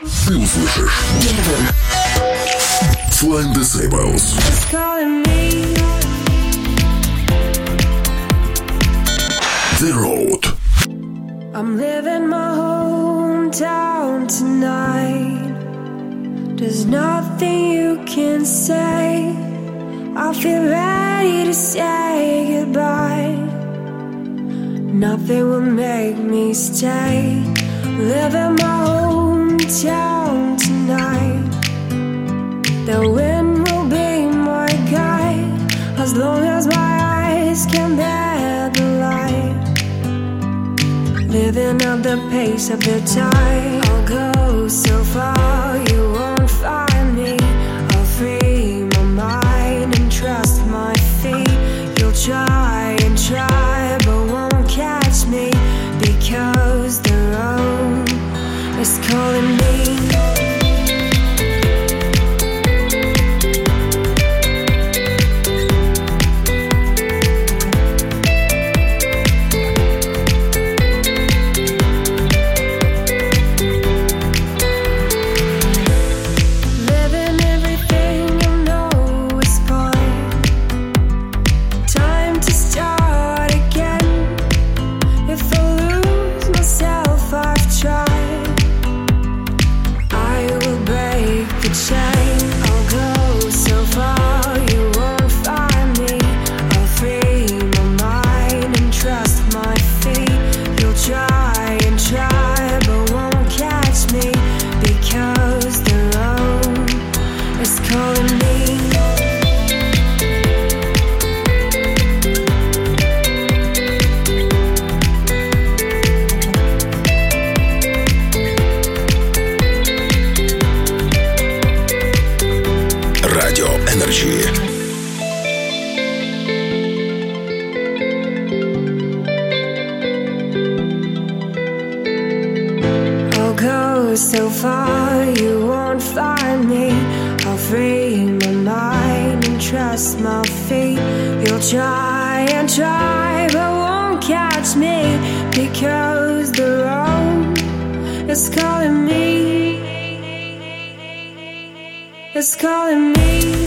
ты услышишь первым. Flying Disciples. The Road. I'm living my hometown tonight. There's nothing you can say. I feel ready to say goodbye. Nothing will make me stay. Living my hometown tonight. The wind will be my guide, as long as my eyes can bear the light. Living at the pace of the tide. I'll go so far, you won't find me. I'll free my mind and trust my feet. You'll try and try, but won't catch me, because the road is calling me. So far, you won't find me. I'll free my mind and trust my feet. You'll try and try, but won't catch me, because the road is calling me. It's calling me.